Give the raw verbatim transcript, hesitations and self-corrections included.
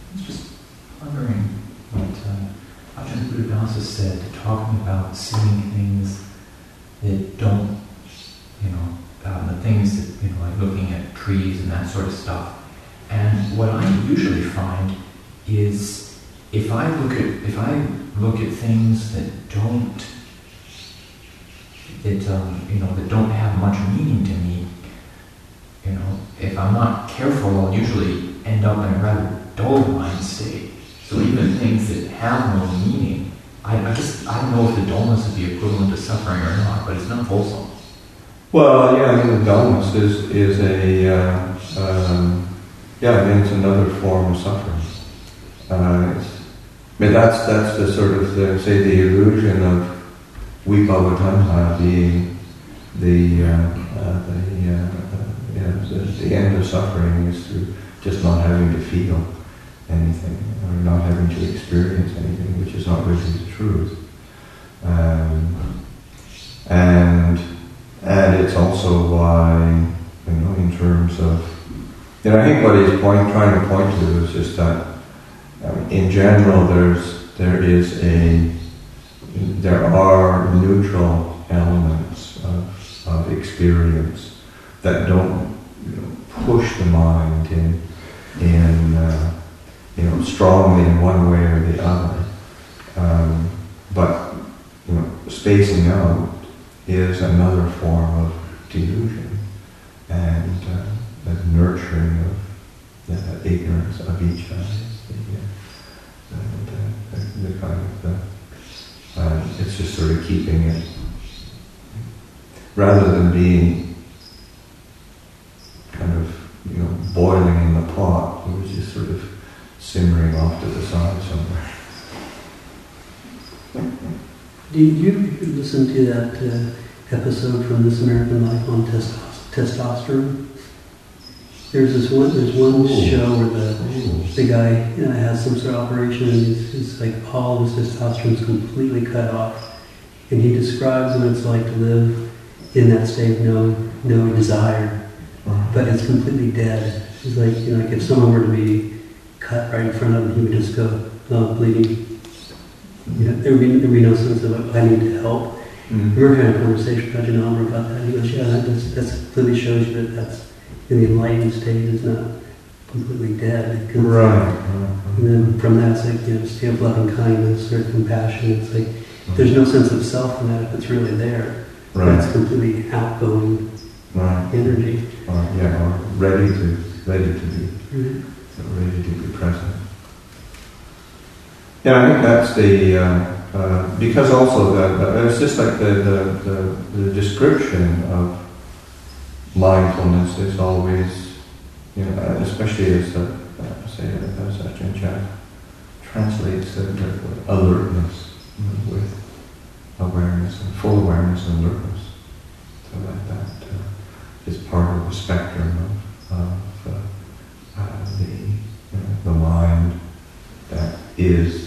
was just wondering what uh, Ajahn Buddhadasa said, talking about seeing things that don't, you know, um, the things that, you know, like looking at trees and that sort of stuff. And what I usually find is if I look at if I look at things that don't that um, you know that don't have much meaning to me, you know, if I'm not careful, I'll usually end up in a rather dull mind state. So even things that have no meaning, I, I just I don't know if the dullness would be equivalent to suffering or not, but it's not wholesome. Well, yeah, I mean the dullness is is a uh, um, yeah, I mean it's another form of suffering. Uh, it's, I mean that's that's the sort of the, say the illusion of Vibhavatanha being the uh, uh, the, uh, uh, you know, the the end of suffering is through just not having to feel anything or not having to experience anything, which is not really the truth. Um, and and it's also why, you know, in terms of, you know, I think what he's point, trying to point to is just that um, in general there's there is a there are neutral elements of, of experience that don't, you know, push the mind in in uh, you know strongly in one way or the other, um, but you know spacing out is another form of delusion and uh, the nurturing of the ignorance of each other. The, the, the, the kind of the, uh, it's just sort of keeping it, rather than being kind of, you know, boiling in the pot, it was just sort of simmering off to the side somewhere. Do you, you listen to that uh, episode from This American Life on testos- testosterone? There's this one. There's one Ooh. show where the Ooh. the guy, you know, has some sort of operation, and he's, he's like all of his testosterone is completely cut off, and he describes what it's like to live in that state of no no desire, uh-huh. but it's completely dead. He's like, you know, like if someone were to be cut right in front of him, he would just go oh, bleeding. You know, there would be, there would be no sense of I need to help. Mm-hmm. We were having a conversation with Ajahn Amar about that. He goes, yeah, that just, that clearly shows you that that's in the enlightened state is not completely dead. Right. And then from that, it's like, you know, stamp loving kindness or compassion. It's like there's no sense of self in that if it's really there. Right. It's completely outgoing right. energy. Or, yeah, or ready to ready to be Mm-hmm. so ready to be present. Yeah, I think that's the uh, uh, because also the, the it's just like the the, the the description of mindfulness is always, you know, especially as the, uh, say as Ajahn Chah translates the, the alertness, you know, with awareness and full awareness and alertness. So that that uh, is part of the spectrum of, of uh, uh, the you know, the mind that is